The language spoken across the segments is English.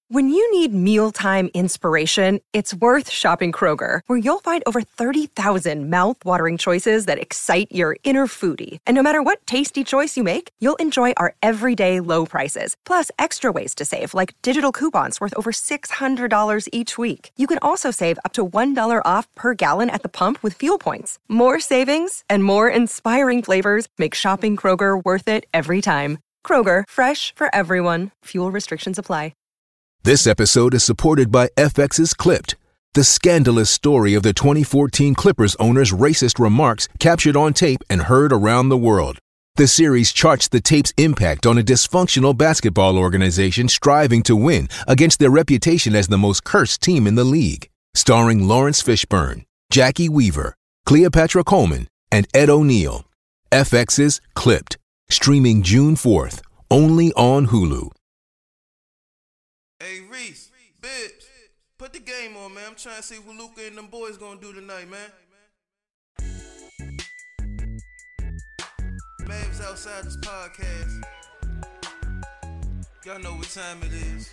When you need mealtime inspiration, it's worth shopping Kroger, where you'll find over 30,000 mouth-watering choices that excite your inner foodie. And no matter what tasty choice you make, you'll enjoy our everyday low prices, plus extra ways to save, like digital coupons worth over $600 each week. You can also save up to $1 off per gallon at the pump with fuel points. More savings and more inspiring flavors make shopping Kroger worth it every time. Kroger, fresh for everyone. Fuel restrictions apply. This episode is supported by FX's Clipped, the scandalous story of the 2014 Clippers owner's racist remarks captured on tape and heard around the world. The series charts the tape's impact on a dysfunctional basketball organization striving to win against their reputation as the most cursed team in the league. Starring Lawrence Fishburne, Jackie Weaver, Cleopatra Coleman, and Ed O'Neill. FX's Clipped, streaming June 4th, only on Hulu. Hey, Reese, Bibbs, put the game on, man. I'm trying to see what Luka and them boys gonna do tonight, man. Mavs outside this podcast. Y'all know what time it is.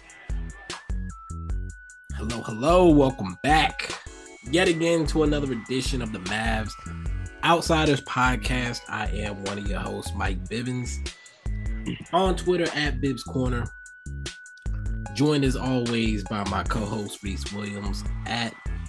Hello. Welcome back yet again to another edition of the Mavs Outsiders Podcast. I am one of your hosts, Mike Bibbins. On Twitter at Bibbs Corner. Joined as always by my co-host Reese Williams at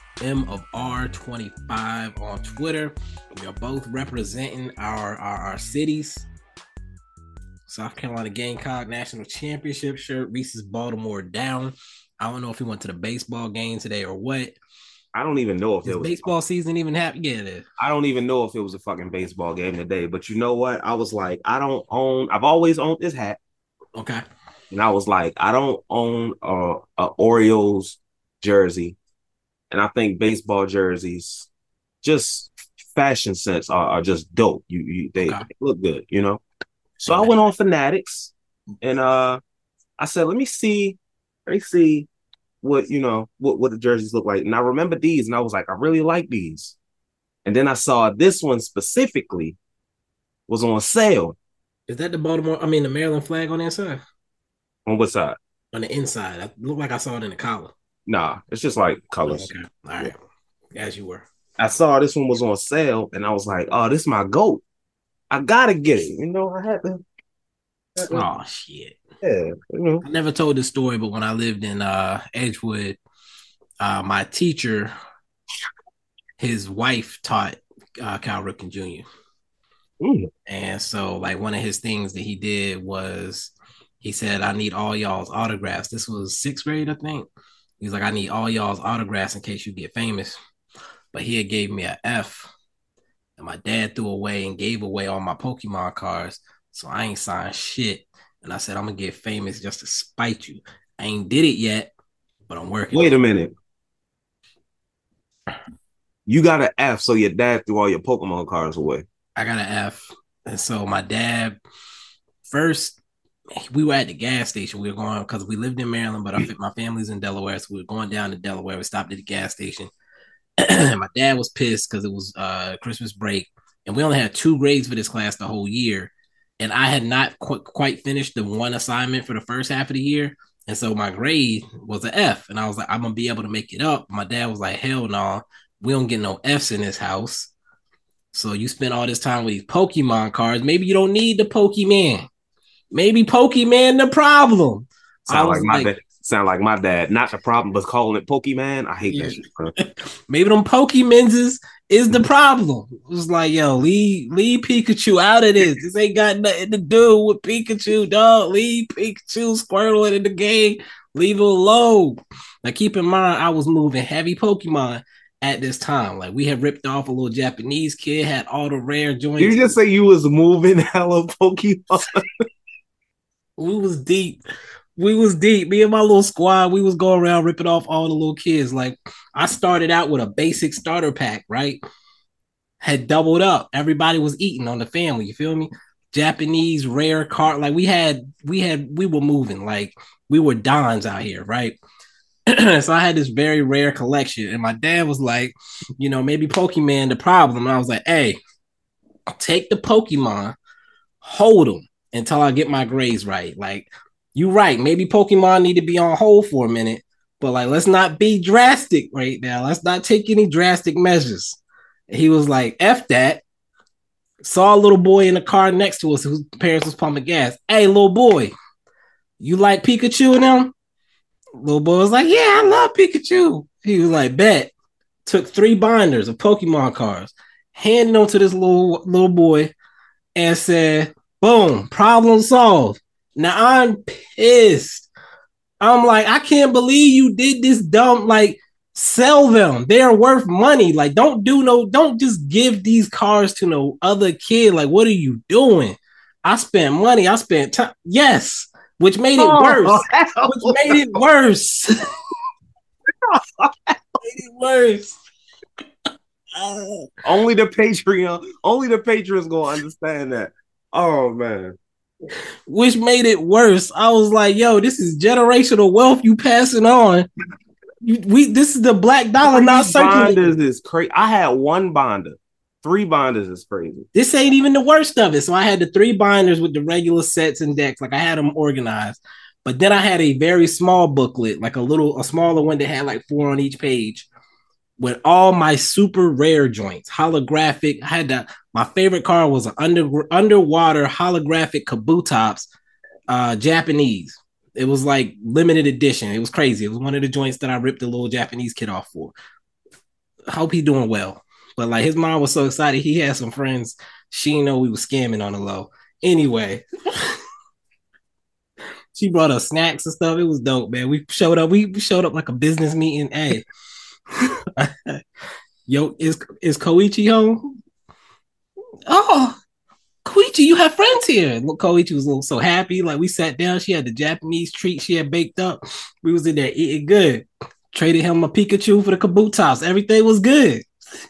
M_R25 on Twitter. We are both representing our cities. South Carolina Gamecock National Championship shirt. Reese's Baltimore down. I don't know if he went to the baseball game today or what. I don't even know if it was baseball season even happened. Yeah, it is. I don't even know if it was a fucking baseball game today. But you know what? I was like, I've always owned this hat. Okay. And I was like, I don't own a Orioles jersey. And I think baseball jerseys, just fashion sense, are just dope. They look good, you know? So I went on Fanatics and I said, let me see what, what the jerseys look like. And I remember these and I was like, I really like these. And then I saw this one specifically was on sale. Is that the the Maryland flag on the inside? On what side? On the inside. It looked like I saw it in the collar. Nah, it's just like colors. Okay. All right. As you were. I saw this one was on sale and I was like, oh, this is my GOAT. I gotta get it. I had to. Oh, shit. Yeah. I never told this story, but when I lived in Edgewood, my teacher, his wife taught Cal Ripken Jr. And so, like, one of his things that he did was he said, I need all y'all's autographs. This was 6th grade, I think. He's like, I need all y'all's autographs in case you get famous. But he had gave me an F. And my dad threw away and gave away all my Pokemon cards. So I ain't signed shit. And I said, I'm going to get famous just to spite you. I ain't did it yet, but I'm working. Wait a minute. You got an F, so your dad threw all your Pokemon cards away. I got an F. And so my dad, first, we were at the gas station. We were going because we lived in Maryland, but my family's in Delaware. So we were going down to Delaware. We stopped at the gas station. And my dad was pissed because it was Christmas break. And we only had 2 grades for this class the whole year. And I had not quite finished the one assignment for the first half of the year. And so my grade was an F. And I was like, I'm going to be able to make it up. My dad was like, hell no, we don't get no Fs in this house. So you spend all this time with these Pokemon cards. Maybe you don't need the Pokemon. Maybe Pokemon the problem. Sound like my dad. Not the problem, but calling it Pokemon. I hate that shit, bro. Maybe them Pokemons is the problem. It was like, yo, leave Pikachu out of this. This ain't got nothing to do with Pikachu, dog. Leave Pikachu, Squirtle in the game. Leave it alone. Now, keep in mind, I was moving heavy Pokemon at this time. Like, we had ripped off a little Japanese kid, had all the rare joints. Did you just say you was moving hella Pokemon? We was deep. Me and my little squad, we was going around ripping off all the little kids. Like, I started out with a basic starter pack, right? Had doubled up. Everybody was eating on the family. You feel me? Japanese rare card. Like, we were moving. Like, we were dons out here, right? So I had this very rare collection. And my dad was like, maybe Pokemon the problem. And I was like, hey, take the Pokemon, hold them until I get my grades right. Like, you're right. Maybe Pokemon need to be on hold for a minute, but like, let's not be drastic right now. Let's not take any drastic measures. He was like, F that. Saw a little boy in the car next to us whose parents was pumping gas. Hey, little boy, you like Pikachu and them? Little boy was like, yeah, I love Pikachu. He was like, bet. Took 3 binders of Pokemon cards, handed them to this little boy, and said, boom, problem solved. Now I'm pissed. I'm like, I can't believe you did this dumb, like, sell them. They're worth money. Like, don't just give these cards to no other kid. Like, what are you doing? I spent money. I spent time. Yes, which made it worse. Which made it worse. Made it worse. Only the Patreon's gonna understand that. Oh man. Which made it worse. I was like, yo, this is generational wealth you passing on. This is the black dollar not circulating. Binders is crazy. I had 1 binder. 3 binders is crazy. This ain't even the worst of it. So I had the 3 binders with the regular sets and decks. Like I had them organized. But then I had a very small booklet, like a smaller one that had like 4 on each page with all my super rare joints, holographic. I had my favorite card was an underwater holographic Kabutops, Japanese. It was like limited edition. It was crazy. It was one of the joints that I ripped the little Japanese kid off for. Hope he's doing well. But like his mom was so excited. He had some friends. She didn't know we were scamming on the low. Anyway, she brought us snacks and stuff. It was dope, man. We showed up like a business meeting. Hey, yo, is Koichi home? Oh, Koichi, you have friends here. Look, Koichi was so happy. Like we sat down. She had the Japanese treat she had baked up. We was in there eating good. Traded him a Pikachu for the Kabutops. Everything was good.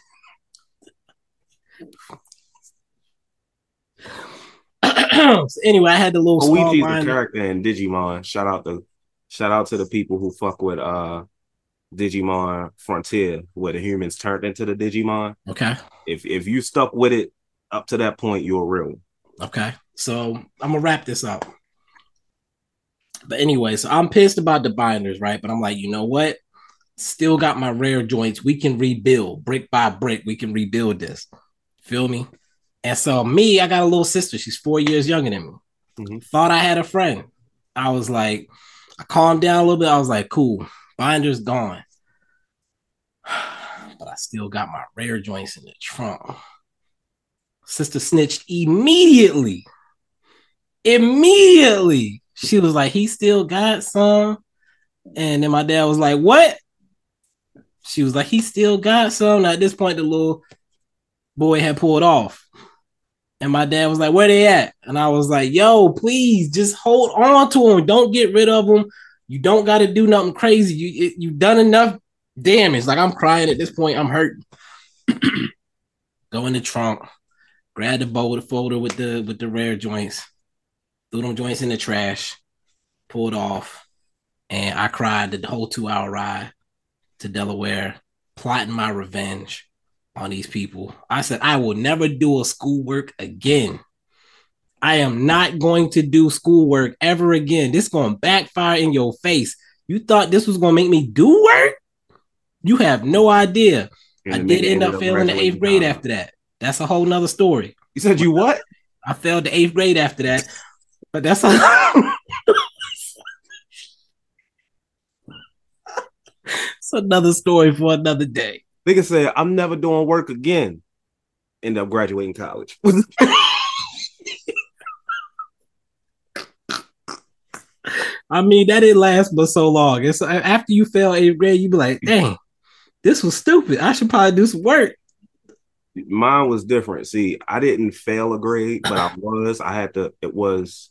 So anyway, I had the little Koichi's a character in Digimon. Shout out to the people who fuck with Digimon Frontier, where the humans turned into the Digimon. Okay. If you stuck with it up to that point, you're real. Okay. So I'm gonna wrap this up. But anyway, so I'm pissed about the binders, right? But I'm like, you know what? Still got my rare joints. We can rebuild brick by brick. We can rebuild this. Feel me? And so I got a little sister. She's 4 years younger than me. Mm-hmm. Thought I had a friend. I was like, I calmed down a little bit. I was like, cool. Binder's gone. But I still got my rare joints in the trunk. Sister snitched immediately. She was like, he still got some. And then my dad was like, what? She was like, he still got some. Now, at this point, the little boy had pulled off. And my dad was like, where they at? And I was like, yo, please just hold on to them. Don't get rid of them. You don't got to do nothing crazy. You've done enough damage. Like I'm crying at this point. I'm hurt. Go in the trunk, grab the folder with the rare joints, threw them joints in the trash, pulled off. And I cried the whole 2-hour ride to Delaware, plotting my revenge on these people. I said, I will never do a schoolwork again. I am not going to do schoolwork ever again. This is going to backfire in your face. You thought this was going to make me do work? You have no idea. I did end up failing the 8th grade after that. That's a whole nother story. You said you what? I failed the 8th grade after that. But that's it's another story for another day. Nigga said, I'm never doing work again. End up graduating college. I mean, that didn't last but so long. It's after you fail 8th grade, you be like, dang, this was stupid. I should probably do some work. Mine was different. See, I didn't fail a grade, but it was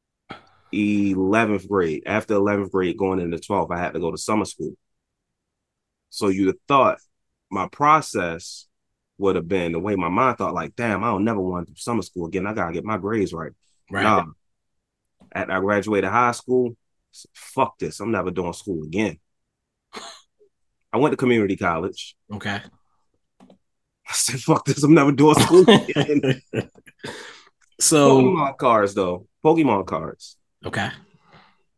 11th grade. After 11th grade, going into 12th, I had to go to summer school. So you'd have thought my process would have been the way my mind thought, like, damn, I don't never want to do summer school again. I got to get my grades right. Right. Nah. After I graduated high school, fuck this. I'm never doing school again. I went to community college. Okay. I said, fuck this. I'm never doing school again. So Pokemon cards, though. Pokemon cards. Okay.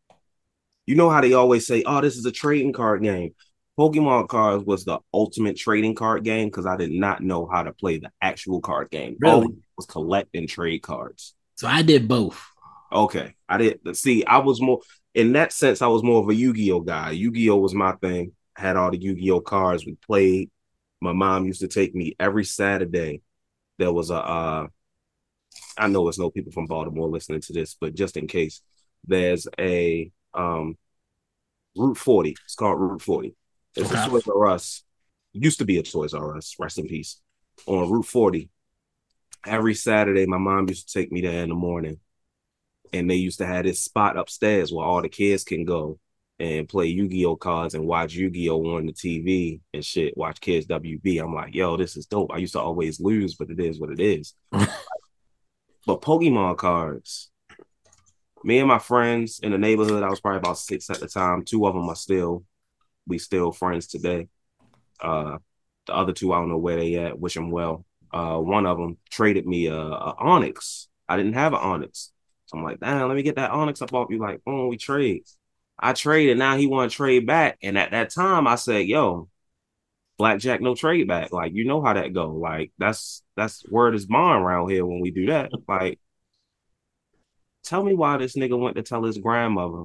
You know how they always say, "Oh, this is a trading card game." Pokemon cards was the ultimate trading card game because I did not know how to play the actual card game. All Really? we was collect and trade cards. So I did both. Okay, I did see. I was more in that sense. I was more of a Yu-Gi-Oh guy. Yu-Gi-Oh was my thing. I had all the Yu-Gi-Oh cards. We played. My mom used to take me every Saturday. There was a. I know it's no people from Baltimore listening to this, but just in case, there's a Route 40. It's called Route 40. It's a Toys R Us. It used to be a Toys R Us. Rest in peace. On Route 40. Every Saturday, my mom used to take me there in the morning. And they used to have this spot upstairs where all the kids can go and play Yu-Gi-Oh cards and watch Yu-Gi-Oh on the TV and shit, watch Kids WB. I'm like, yo, this is dope. I used to always lose, but it is what it is. But Pokemon cards, me and my friends in the neighborhood, I was probably about 6 at the time. 2 of them are we still friends today. The other 2, I don't know where they at. Wish them well. One of them traded me a Onyx. I didn't have an Onyx. So I'm like, damn, let me get that Onyx up off you. Like, oh, we trade. I traded. Now he want to trade back. And at that time, I said, yo, blackjack, no trade back. Like, you know how that go. Like, that's word is bond around here when we do that. Like, tell me why this nigga went to tell his grandmother.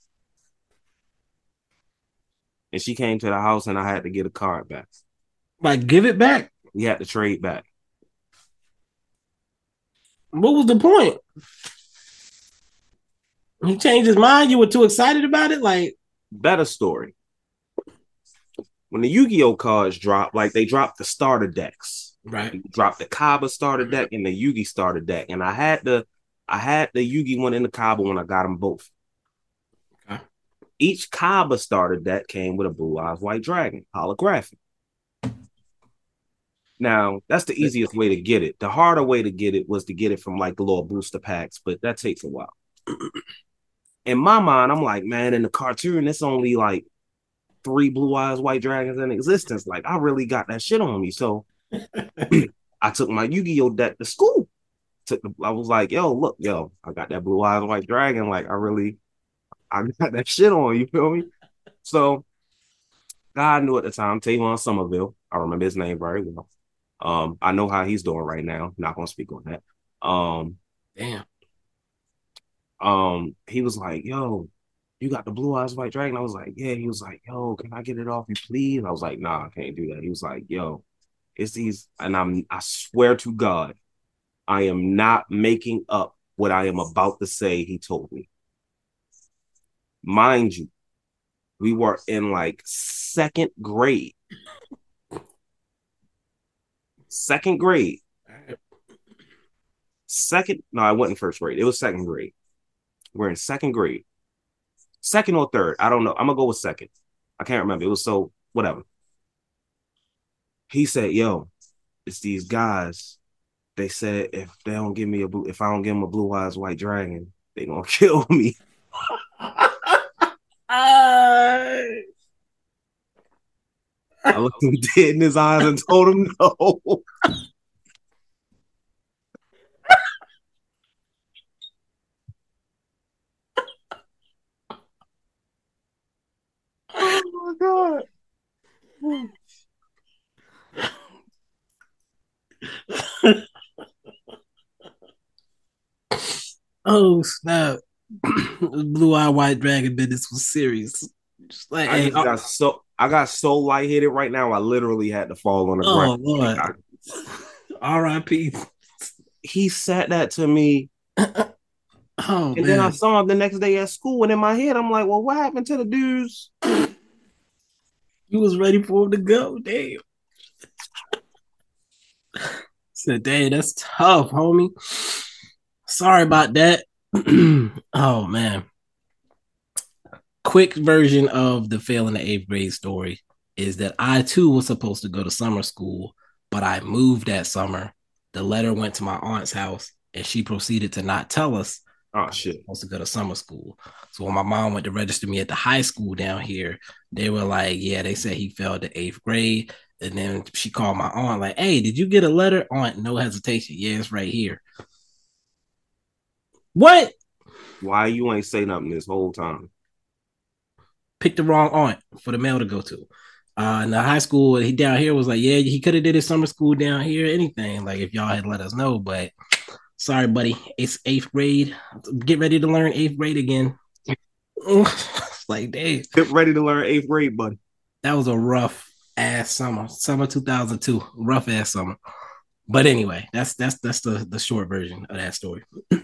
And she came to the house and I had to get a card back. Like, give it back. We had to trade back. What was the point? He changed his mind. You were too excited about it. Like, better story. When the Yu-Gi-Oh cards drop, like they dropped the starter decks. Right. You dropped the Kaba starter deck and the Yugi starter deck, and I had the Yugi one and the Kaba one. I got them both. Okay. Each Kaba starter deck came with a Blue Eyes White Dragon holographic. Now, that's the easiest way to get it. The harder way to get it was to get it from like the little booster packs, but that takes a while. In my mind, I'm like, man, in the cartoon, it's only like 3 Blue Eyes White Dragons in existence. Like, I really got that shit on me. So I took my Yu-Gi-Oh deck to school. I was like, yo, I got that Blue Eyes White Dragon. Like, I got that shit on, you feel me? So God knew at the time, Tavon Somerville. I remember his name very well. I know how he's doing right now. Not gonna speak on that. Damn. He was like, yo, you got the Blue Eyes White Dragon? I was like, yeah. He was like, yo, can I get it off you, please? I was like, nah, I can't do that. He was like, yo, it's these, and I swear to God, I am not making up what I am about to say. He told me. Mind you, we were in like 2nd grade. 2nd grade. No, I wasn't 1st grade. It was 2nd grade. We're in 2nd grade. 2nd or 3rd. I don't know. I'm going to go with 2nd. I can't remember. It was so, whatever. He said, yo, it's these guys. They said if I don't give them a Blue Eyes White Dragon, they going to kill me. I looked him dead in his eyes and told him no. Oh my God. Oh snap. Blue Eye White Dragon business was serious. Just like, I got so lightheaded right now. I literally had to fall on the ground. Oh Lord. R.I.P. He said that to me. Oh, and then I saw him the next day at school, and in my head, I'm like, well, what happened to the dudes? You was ready for him to go. Damn. Said, dang, that's tough, homie. Sorry about that. Oh man. Quick version of the fail in the 8th grade story is that I too was supposed to go to summer school, but I moved that summer. The letter went to my aunt's house and she proceeded to not tell us. Oh shit. I was supposed to go to summer school. So when my mom went to register me at the high school down here, they were like, yeah, they said he failed the 8th grade. And then she called my aunt like, hey, did you get a letter? Aunt, no hesitation. Yeah, it's right here. What? Why you ain't say nothing this whole time? picked the wrong aunt for the mail to go to. In the high school, he down here was like, yeah, he could have did his summer school down here, anything. Like if y'all had let us know, but sorry, buddy. It's eighth grade. Get ready to learn eighth grade again. Like, dang. Get ready to learn eighth grade, buddy. That was a rough ass summer 2002, rough ass summer. But anyway, that's the short version of that story.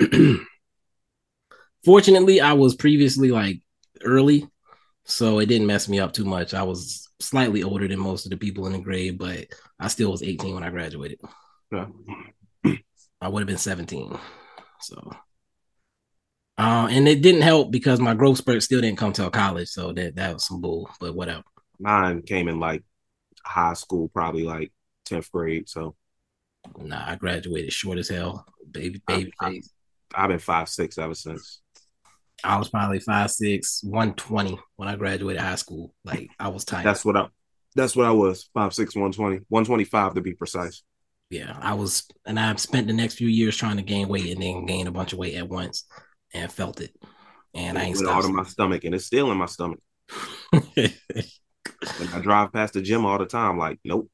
Fortunately, I was previously like early, so it didn't mess me up too much. I was slightly older than most of the people in the grade, but I still was 18 when I graduated. Yeah. I would have been 17. So, and it didn't help because my growth spurt still didn't come till college. So that was some bull, but whatever. Mine came in like high school, probably like 10th grade. So, nah, I graduated short as hell, baby face. I've been 5'6" ever since. I was probably 5'6", 120 when I graduated high school. Like I was tiny. That's what I was. 5'6", 120, 125 to be precise. Yeah, I was, and I've spent the next few years trying to gain weight and then gain a bunch of weight at once, and felt it. And I ain't stopped. Out of my stomach, and it's still in my stomach. And I drive past the gym all the time. Like, nope.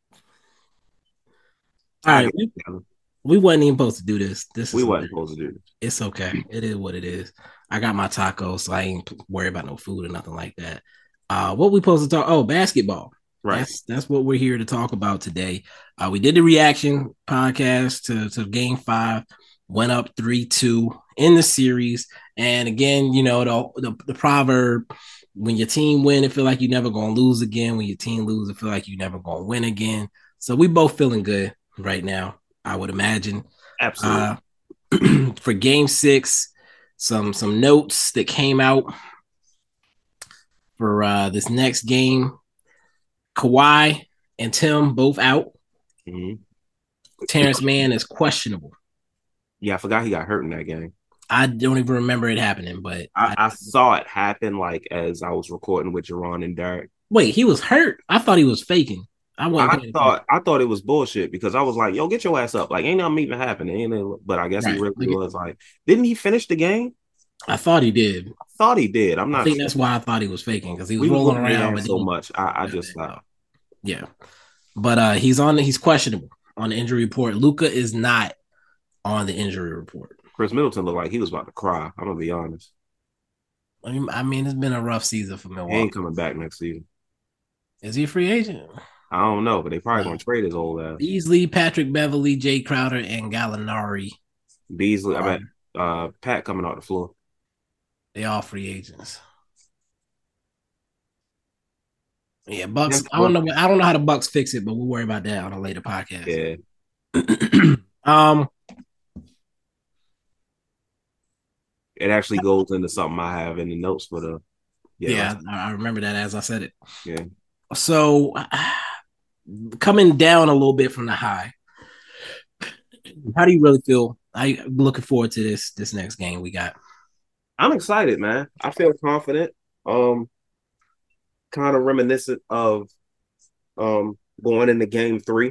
All right, we wasn't even supposed to do this. We wasn't supposed to do this. It's okay. It is what it is. I got my tacos, so I ain't worried about no food or nothing like that. What we supposed to talk? Oh, basketball. Right. That's what we're here to talk about today. We did the reaction podcast to Game 5, went up 3-2 in the series, and again, you know the proverb: when your team win, it feel like you're never gonna lose again. When your team lose, it feel like you're never gonna win again. So we both feeling good right now, I would imagine. Absolutely. For Game 6, some notes that came out for this next game. Kawhi and Tim both out. Mm-hmm. Terrence Mann is questionable. Yeah, I forgot he got hurt in that game. I don't even remember it happening, but I saw it happen like as I was recording with Jerron and Derek. Wait, he was hurt? I thought he was faking. I thought it was bullshit because I was like, yo, get your ass up. Like, ain't nothing even happening. But I guess he really was like, didn't he finish the game? I thought he did. I'm not. I think that's why I thought he was faking because he was rolling around so much. I just thought. Yeah, but he's questionable on the injury report. Luka is not on the injury report. Chris Middleton looked like he was about to cry. I'm gonna be honest. I mean, it's been a rough season for Milwaukee. He ain't coming back next season. Is he a free agent? I don't know, but they probably gonna trade his old ass. Beasley, Patrick Beverly, Jay Crowder, and Gallinari. Beasley, I bet Pat coming off the floor. They all free agents. Yeah, Bucks. I don't know how the Bucks fix it, but we'll worry about that on a later podcast. Yeah. It actually goes into something I have in the notes for the. Yeah, I remember that as I said it. Yeah. So coming down a little bit from the high, how do you really feel? I'm looking forward to this next game we got. I'm excited, man. I feel confident. Kind of reminiscent of going into Game 3.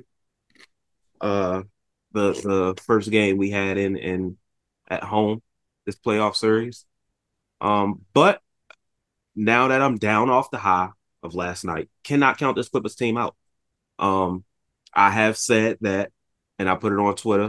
The first game we had in at home this playoff series. But now that I'm down off the high of last night, cannot count this Clippers team out. I have said that, and I put it on Twitter.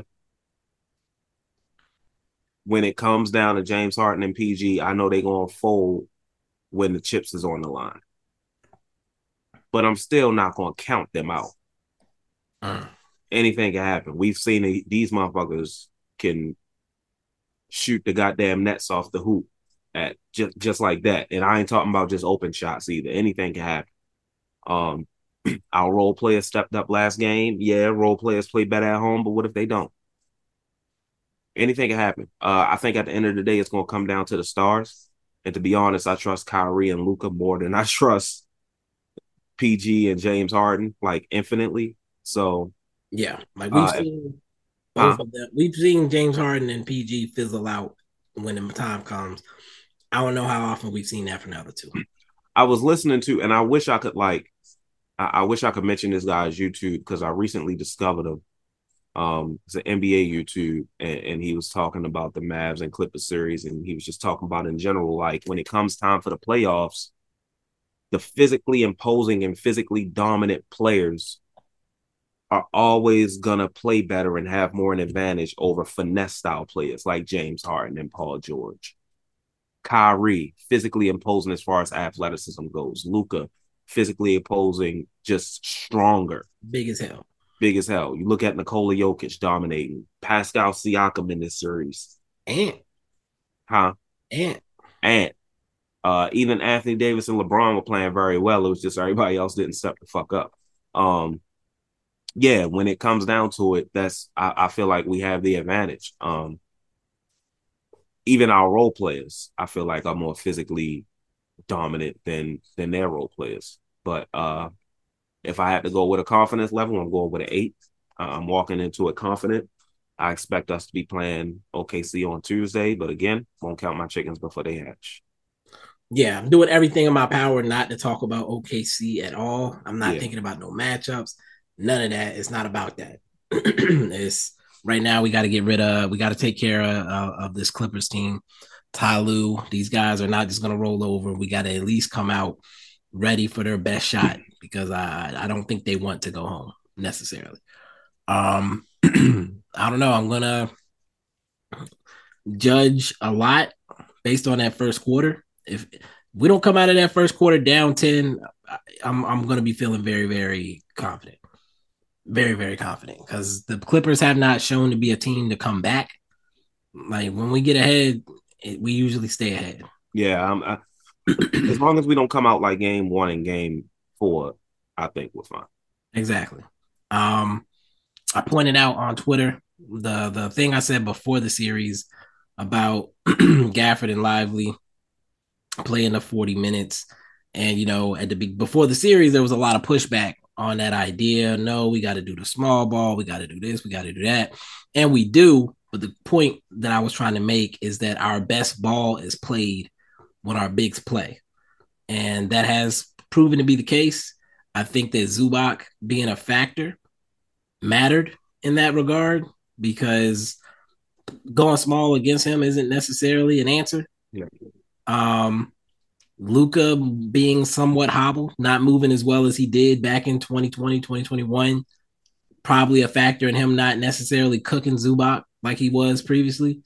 When it comes down to James Harden and PG, I know they're going to fold when the chips is on the line. But I'm still not going to count them out. Anything can happen. We've seen these motherfuckers can shoot the goddamn nets off the hoop at just like that. And I ain't talking about just open shots either. Anything can happen. Our role players stepped up last game. Yeah, role players play better at home, but what if they don't? Anything can happen. I think at the end of the day, it's going to come down to the stars. And to be honest, I trust Kyrie and Luka more than I trust PG and James Harden, like infinitely. So yeah, like we've seen both of them. We've seen James Harden and PG fizzle out when the time comes. I don't know how often we've seen that from the other two. I was listening to, and I wish I could I wish I could mention this guy's YouTube because I recently discovered him. It's an NBA YouTube, and he was talking about the Mavs and Clippers series, and he was just talking about in general, like when it comes time for the playoffs, the physically imposing and physically dominant players are always gonna play better and have more an advantage over finesse style players like James Harden and Paul George. Kyrie, physically imposing as far as athleticism goes. Luka, physically imposing, just stronger. Big as hell. Big as hell. You look at Nikola Jokic dominating. Pascal Siakam in this series. And even Anthony Davis and LeBron were playing very well. It was just everybody else didn't step the fuck up. Yeah, when it comes down to it, I feel like we have the advantage. Even our role players, I feel like, are more physically dominant than their role players. But if I had to go with a confidence level, I'm going with an 8. I'm walking into it confident. I expect us to be playing OKC on Tuesday, but again, won't count my chickens before they hatch. Yeah, I'm doing everything in my power not to talk about OKC at all. I'm not thinking about no matchups. None of that. It's not about that. It's right now we got to take care of this Clippers team. Ty Lue, these guys are not just going to roll over. We got to at least come out ready for their best shot because I don't think they want to go home necessarily. I don't know. I'm going to judge a lot based on that first quarter. If we don't come out of that first quarter down 10, I'm going to be feeling very, very confident. Very, very confident because the Clippers have not shown to be a team to come back. Like when we get ahead, we usually stay ahead. Yeah, as long as we don't come out like game 1 and game 4, I think we're fine. Exactly. I pointed out on Twitter the thing I said before the series about Gafford and Lively playing the 40 minutes, and before the series there was a lot of pushback on that idea. No, we got to do the small ball. We got to do this. We got to do that. And we do. But the point that I was trying to make is that our best ball is played when our bigs play. And that has proven to be the case. I think that Zubac being a factor mattered in that regard because going small against him isn't necessarily an answer. Yeah. Luka being somewhat hobbled, not moving as well as he did back in 2020, 2021, probably a factor in him not necessarily cooking Zubac like he was previously.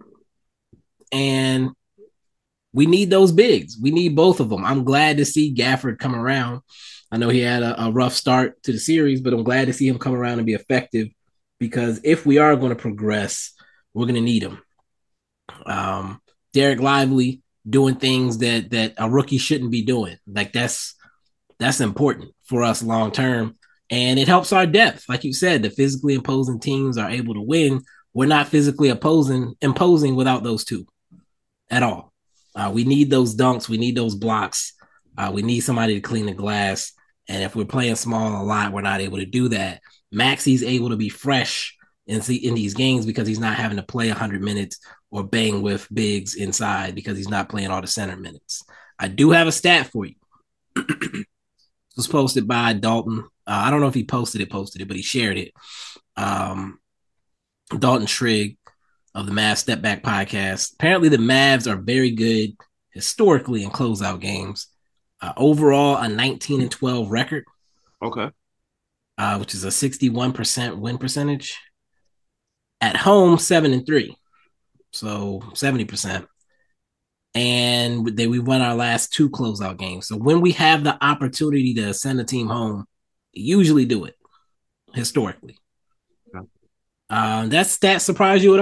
And we need those bigs. We need both of them. I'm glad to see Gafford come around. I know he had a rough start to the series, but I'm glad to see him come around and be effective because if we are going to progress, we're going to need him. Derek Lively doing things that a rookie shouldn't be doing. Like that's important for us long term. And it helps our depth. Like you said, the physically imposing teams are able to win. We're not physically imposing without those two at all. We need those dunks. We need those blocks. We need somebody to clean the glass. And if we're playing small a lot, we're not able to do that. Maxi's able to be fresh in these games because he's not having to play 100 minutes or bang with bigs inside because he's not playing all the center minutes. I do have a stat for you. It was posted by Dalton. I don't know if he posted it, but he shared it. Dalton Trigg of the Mavs Step Back podcast. Apparently the Mavs are very good historically in closeout games. Overall, a 19-12 record. Okay. Which is a 61% win percentage. At home, 7-3. So 70%. And we won our last 2 closeout games. So when we have the opportunity to send a team home, we usually do it historically. That stat surprise you at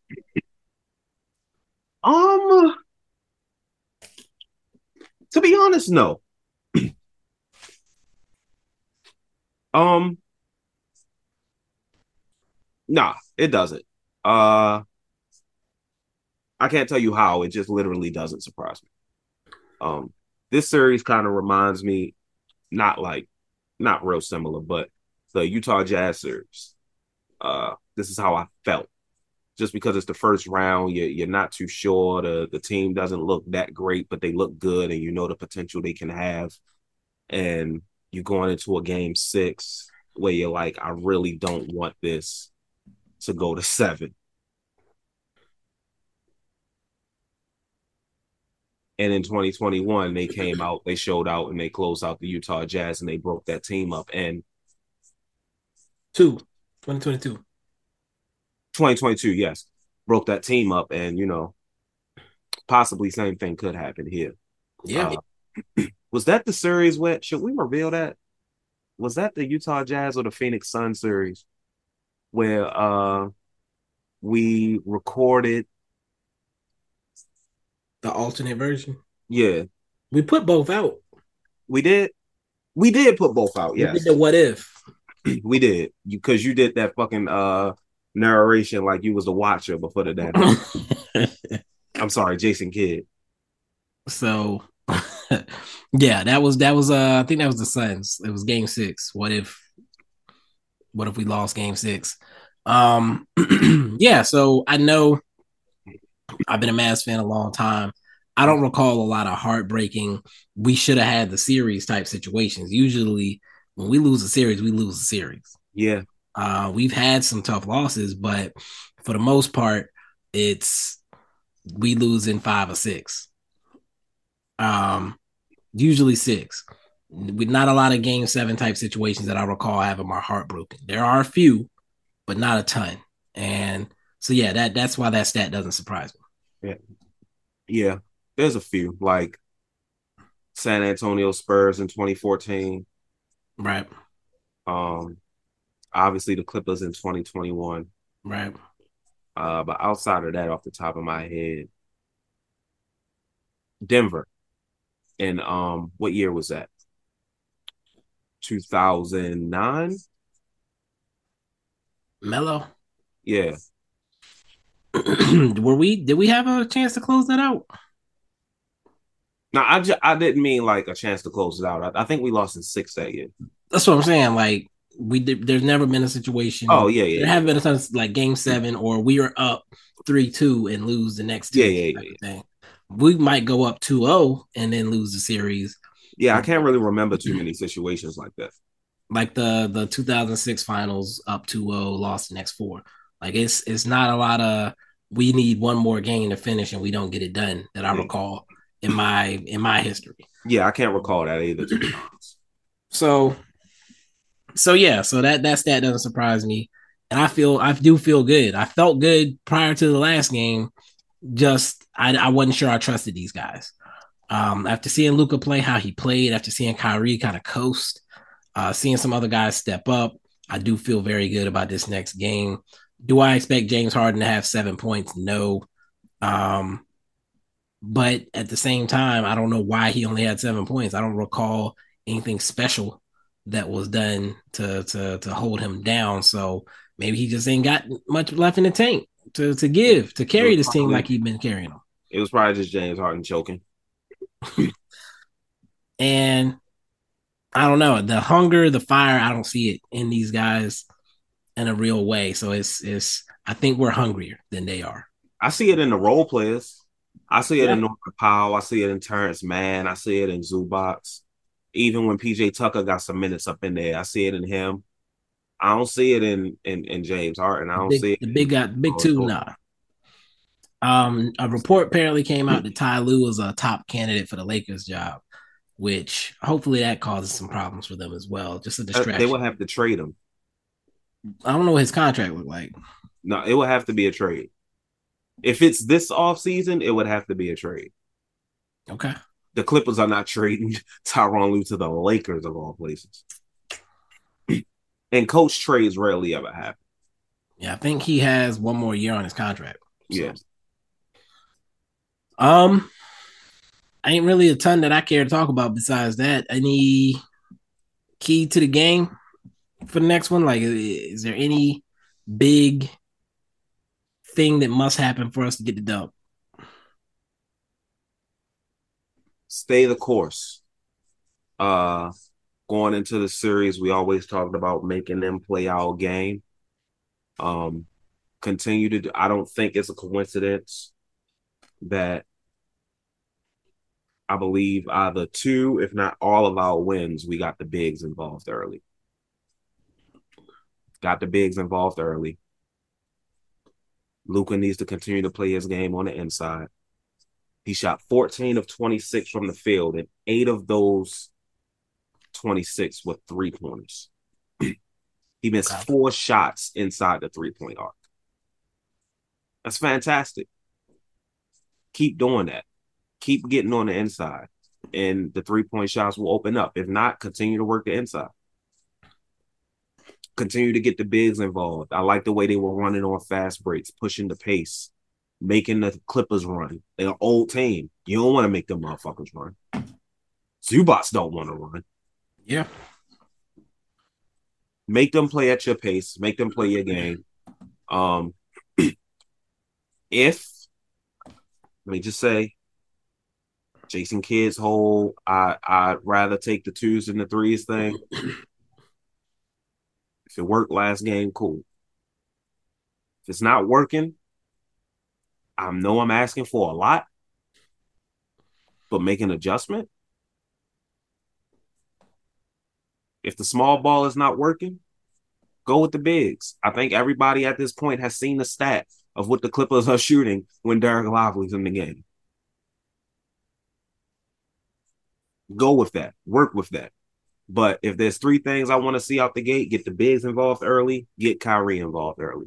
all? To be honest, no. Nah, it doesn't. I can't tell you how. It just literally doesn't surprise me. This series kind of reminds me, not real similar, but the Utah Jazz series. This is how I felt. Just because it's the first round, you're not too sure. The team doesn't look that great, but they look good, and you know the potential they can have. And you're going into a game 6 where you're like, I really don't want this to go to 7. And in 2021, they came out, they showed out, and they closed out the Utah Jazz, and they broke that team up. And 2022. 2022, yes, broke that team up, and possibly same thing could happen here. Yeah. Was that the series where should we reveal that? Was that the Utah Jazz or the Phoenix Sun series where we recorded The alternate version. Yeah. We put both out. We did put both out, yes. We did the what if. We did. Because you did that fucking narration like you was the watcher before the damn. I'm sorry, Jason Kidd. So yeah, that was I think that was the Suns. It was game 6. What if we lost game 6? Yeah, so I know I've been a Mavs fan a long time. I don't recall a lot of heartbreaking, we should have had the series type situations. Usually when we lose a series, we lose a series. Yeah. We've had some tough losses, but for the most part, it's we lose in 5 or 6. Usually 6. With not a lot of game 7 type situations that I recall having my heart broken. There are a few, but not a ton. And so yeah, that's why that stat doesn't surprise me. Yeah. There's a few, like San Antonio Spurs in 2014. Right. Obviously the Clippers in 2021. Right. But outside of that, off the top of my head, Denver. And what year was that? 2009? Melo. Yeah. Did we have a chance to close that out? No, I didn't mean like a chance to close it out. I think we lost in 6 that year. That's what I'm saying. Like there's never been a situation. Oh yeah. There haven't been a time like game 7 or we are up 3-2 and lose the next 2. Yeah. We might go up 2-0 and then lose the series. Yeah, I can't really remember too many situations like that. Like the 2006 finals, up 2-0, lost the next 4. Like it's not a lot of we need one more game to finish and we don't get it done that I recall in my history. Yeah, I can't recall that either. So yeah, so that stat doesn't surprise me. And I do feel good. I felt good prior to the last game. Just I wasn't sure I trusted these guys. After seeing Luka play how he played, after seeing Kyrie kind of coast, seeing some other guys step up, I do feel very good about this next game. Do I expect James Harden to have 7 points? No. But at the same time, I don't know why he only had 7 points. I don't recall anything special that was done to hold him down. So maybe he just ain't got much left in the tank to carry this team like he's been carrying them. It was probably just James Harden choking. And I don't know, the hunger, the fire, I don't see it in these guys in a real way. So it's I think we're hungrier than they are. I see it in the role players. I see it in Norman Powell. I see it in Terrence Mann. I see it in Zubac. Even when PJ Tucker got some minutes up in there, I see it in him. I don't see it in James Harden. I don't see it. The big two, nah. A report apparently came out that Ty Lue is a top candidate for the Lakers job, which hopefully that causes some problems for them as well. Just a distraction. They will have to trade him. I don't know what his contract looked like. No, it will have to be a trade. If it's this offseason, it would have to be a trade. Okay. The Clippers are not trading Tyronn Lue to the Lakers of all places. And coach trades rarely ever happen. Yeah, I think he has one more year on his contract. So. Yeah. Ain't really a ton that I care to talk about besides that. Any key to the game for the next one? Like, is there any big thing that must happen for us to get the dub? Stay the course. Going into the series, we always talked about making them play our game. Continue to do, I don't think it's a coincidence that I believe either 2, if not all of our wins, we got the bigs involved early. Luka needs to continue to play his game on the inside. He shot 14 of 26 from the field, and 8 of those 26 were 3-pointers. He missed 4 shots inside the 3-point arc. That's fantastic. Keep doing that. Keep getting on the inside, and the 3-point shots will open up. If not, continue to work the inside. Continue to get the bigs involved. I like the way they were running on fast breaks, pushing the pace, making the Clippers run. They're an old team. You don't want to make them motherfuckers run. Zubats don't want to run. Yeah. Make them play at your pace. Make them play your game. If, let me just say, Jason Kidd's whole I'd rather take the 2s than the 3s thing. If it worked last game, cool. If it's not working, I know I'm asking for a lot, but make an adjustment. If the small ball is not working, go with the bigs. I think everybody at this point has seen the stat of what the Clippers are shooting when Derek Lively's in the game. Go with that. Work with that. But if there's 3 things I want to see out the gate, get the bigs involved early, get Kyrie involved early.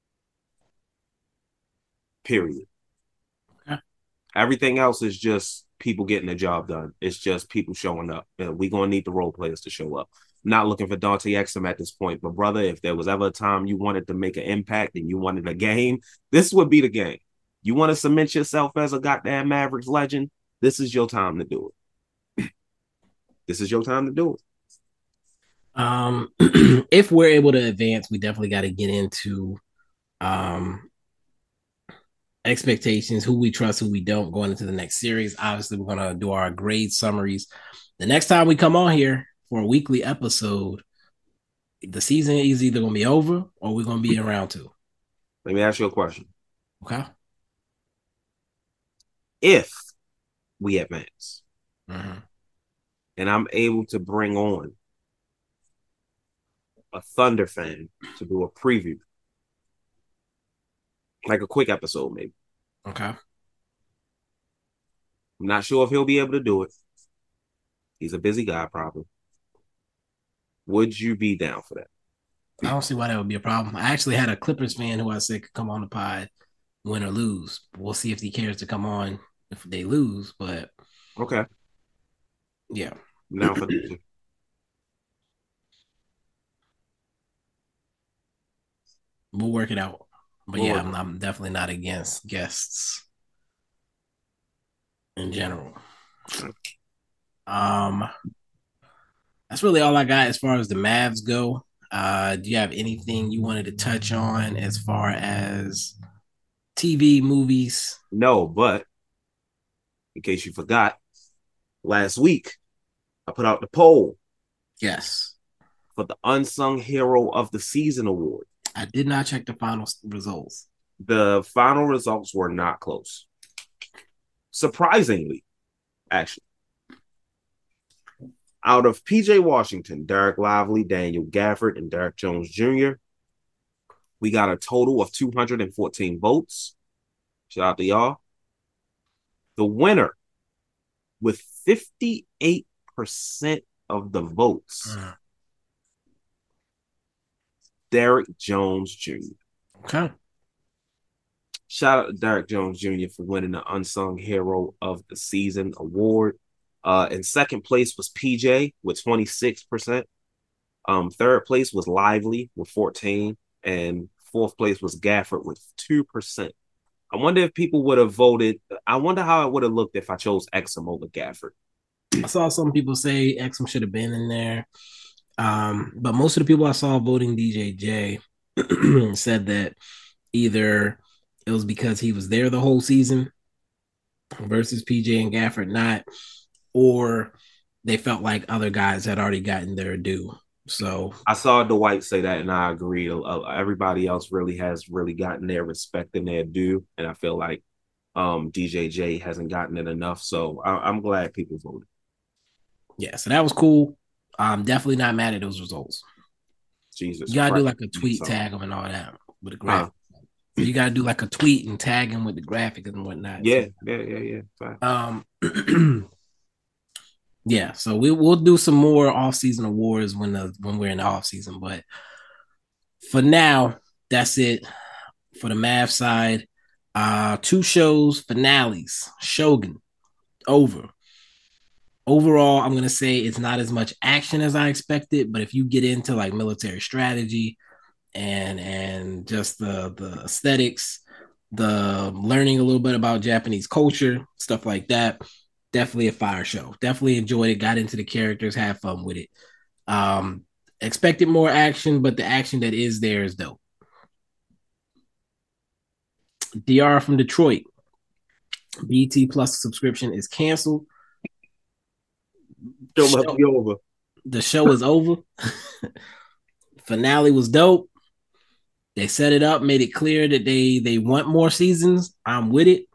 Period. Okay. Everything else is just people getting the job done. It's just people showing up. And we're going to need the role players to show up. I'm not looking for Dante Exum at this point. But, brother, if there was ever a time you wanted to make an impact and you wanted a game, this would be the game. You want to cement yourself as a goddamn Mavericks legend, this is your time to do it. This is your time to do it. If we're able to advance, we definitely got to get into expectations, who we trust, who we don't going into the next series. Obviously, we're going to do our grade summaries. The next time we come on here for a weekly episode, the season is either going to be over or we're going to be in round 2. Let me ask you a question. Okay. If we advance, and I'm able to bring on a Thunder fan to do a preview, like a quick episode, maybe. Okay. I'm not sure if he'll be able to do it. He's a busy guy, probably. Would you be down for that? I don't see why that would be a problem. I actually had a Clippers fan who I said could come on the pod, win or lose. We'll see if he cares to come on if they lose, but okay. Yeah. Now for the we'll work it out. But yeah, I'm definitely not against guests in general. That's really all I got as far as the Mavs go. Do you have anything you wanted to touch on as far as TV, movies? No, but in case you forgot, last week I put out the poll. Yes. For the Unsung Hero of the Season award. I did not check the final results. The final results were not close. Surprisingly, actually. Out of PJ Washington, Derek Lively, Daniel Gafford, and Derek Jones Jr., we got a total of 214 votes. Shout out to y'all. The winner, with 58% of the votes, Derek Jones Jr. Okay. Shout out to Derek Jones Jr. for winning the Unsung Hero of the Season award. In second place was PJ with 26%. Third place was Lively with 14%. And fourth place was Gafford with 2%. I wonder if people would have voted. I wonder how it would have looked if I chose Exum over Gafford. I saw some people say Exum should have been in there. But most of the people I saw voting DJJ said that either it was because he was there the whole season versus PJ and Gafford not, or they felt like other guys had already gotten their due. So I saw Dwight say that, and I agree. Everybody else has gotten their respect and their due, and I feel like DJJ hasn't gotten it enough. So I'm glad people voted. Yeah, so that was cool. I'm definitely not mad at those results. Jesus, you gotta do like a tweet tag them and all that with a graph. So you gotta do like a tweet and tag him with the graphic and whatnot. Yeah. Fine. Yeah. So we'll do some more off-season awards when we're in the off-season. But for now, that's it for the Mav side. 2 shows finales. Shogun over. Overall, I'm gonna say it's not as much action as I expected, but if you get into like military strategy and just the aesthetics, the learning a little bit about Japanese culture, stuff like that, definitely a fire show. Definitely enjoyed it, got into the characters, had fun with it. Expected more action, but the action that is there is dope. DR from Detroit. BT Plus subscription is canceled. The show is over. Finale was dope. They set it up, made it clear that they want more seasons. I'm with it.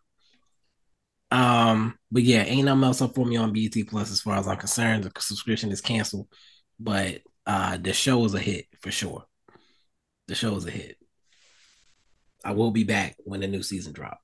But yeah, ain't nothing else up for me on BT Plus as far as I'm concerned. The subscription is canceled, but the show is a hit for sure. The show is a hit. I will be back when the new season drops.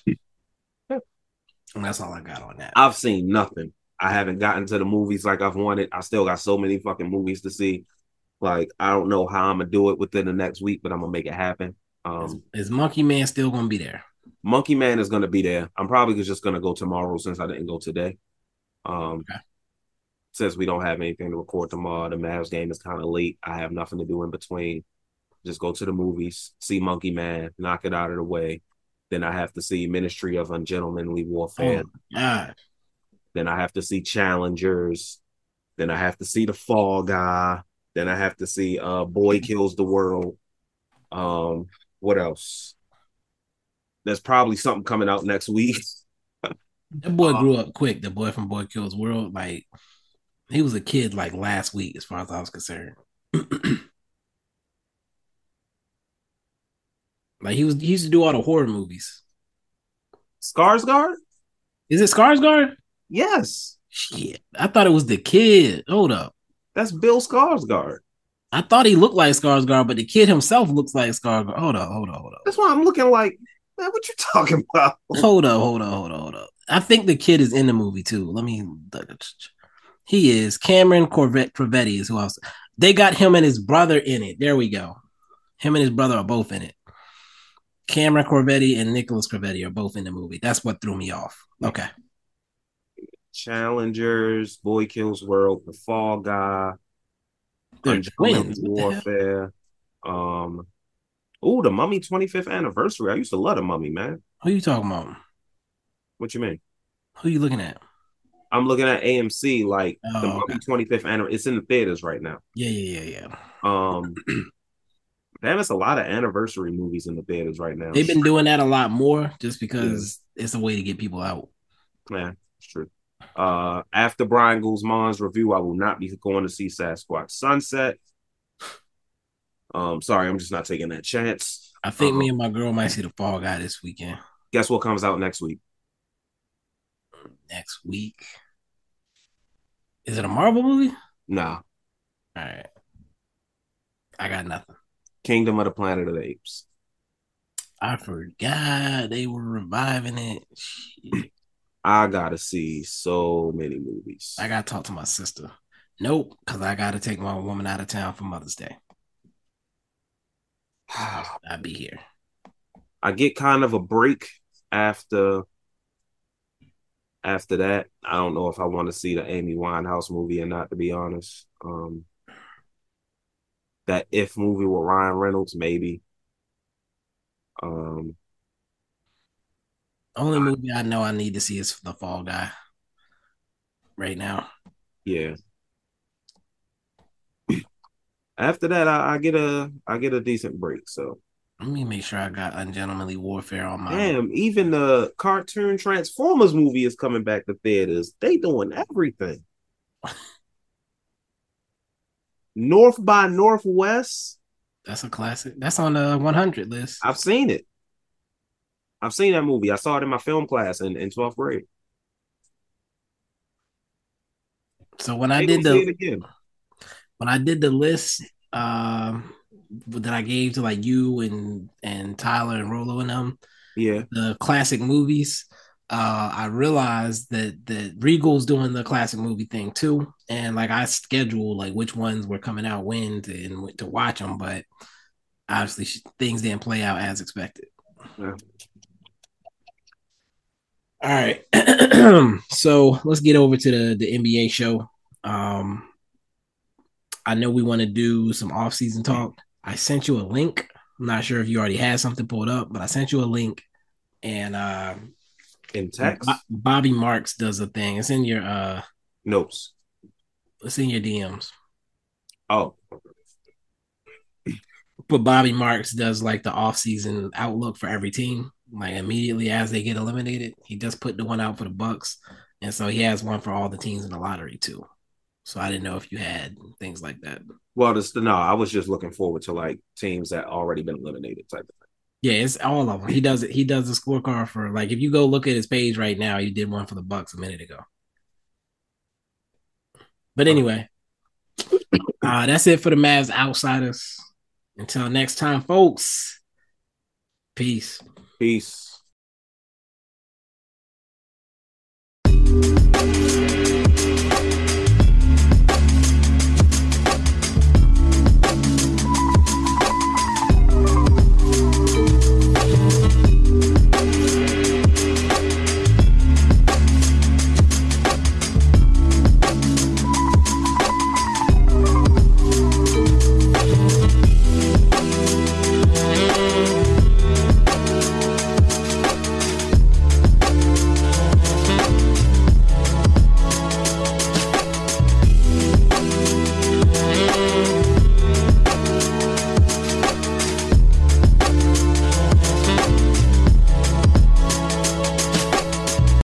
And that's all I got on that. I've seen nothing. I haven't gotten to the movies like I've wanted. I still got so many fucking movies to see. Like, I don't know how I'm gonna do it within the next week, but I'm gonna make it happen. Is Monkey Man still gonna be there? Monkey Man is gonna be there. I'm probably just gonna go tomorrow since I didn't go today. Okay. Since we don't have anything to record tomorrow, the Mavs game is kind of late. I have nothing to do in between. Just go to the movies, see Monkey Man, knock it out of the way. Then I have to see Ministry of Ungentlemanly Warfare. Oh, God. Then I have to see Challengers. Then I have to see The Fall Guy. Then I have to see Boy Kills the World. What else? There's probably something coming out next week. That boy grew up quick. The boy from Boy Kills World, like he was a kid like last week, as far as I was concerned. Like he used to do all the horror movies. Skarsgård? Is it Skarsgård? Yes. Shit, I thought it was the kid. Hold up, that's Bill Skarsgård. I thought he looked like Skarsgård, but the kid himself looks like Skarsgård. Hold up. That's why I'm looking like, man, what you talking about? Hold up. I think the kid is in the movie too. He is. Cameron Corvetti is who else. They got him and his brother in it. There we go. Him and his brother are both in it. Cameron Corvetti and Nicholas Corvetti are both in the movie. That's what threw me off. Okay. Challengers, Boy Kills World, The Fall Guy, twins. Warfare. The Mummy 25th anniversary. I used to love the Mummy, man. Who you talking about? What you mean? Who you looking at? I'm looking at AMC, like the Mummy 25th anniversary. It's in the theaters right now. Yeah. Damn, it's a lot of anniversary movies in the theaters right now. They've been doing that a lot more just because it's a way to get people out. Yeah, it's true. After Brian Guzman's review, I will not be going to see Sasquatch Sunset. Sorry, I'm just not taking that chance. I think me and my girl might see The Fall Guy this weekend. Guess what comes out next week? Next week? Is it a Marvel movie? Nah. All right. I got nothing. Kingdom of the Planet of the Apes. I forgot they were reviving it. Shit. I gotta see so many movies. I gotta talk to my sister. Nope, because I gotta take my woman out of town for Mother's Day. I'll be here. I get kind of a break after that. I don't know if I want to see the Amy Winehouse movie or not, to be honest. That If movie with Ryan Reynolds, maybe. Only movie I know I need to see is The Fall Guy right now. Yeah. After that, I get a decent break. So let me make sure I got Ungentlemanly Warfare on my. Damn, even the cartoon Transformers movie is coming back to theaters. They doing everything. North by Northwest. That's a classic. That's on the 100 list. I've seen it. I've seen that movie. I saw it in my film class in 12th grade. So when I did the list, that I gave to like you and Tyler and Rolo and them, Yeah. the classic movies. I realized that Regal's doing the classic movie thing too, and like I scheduled like which ones were coming out when to watch them, but obviously things didn't play out as expected. Yeah. All right, so let's get over to the NBA show. I know we want to do some off-season talk. I sent you a link. I'm not sure if you already had something pulled up, but I sent you a link, and In text? Bobby Marks does a thing. It's in your Notes. It's in your DMs. Oh. But Bobby Marks does like the off-season outlook for every team. Like immediately as they get eliminated, he just put the one out for the Bucks, and so he has one for all the teams in the lottery too. So I didn't know if you had things like that. Well, no, I was just looking forward to like teams that already been eliminated type of thing. Yeah, it's all of them. He does it. He does the scorecard for like if you go look at his page right now, he did one for the Bucks a minute ago. But anyway, that's it for the Mavs Outsiders. Until next time, folks. Peace. Peace.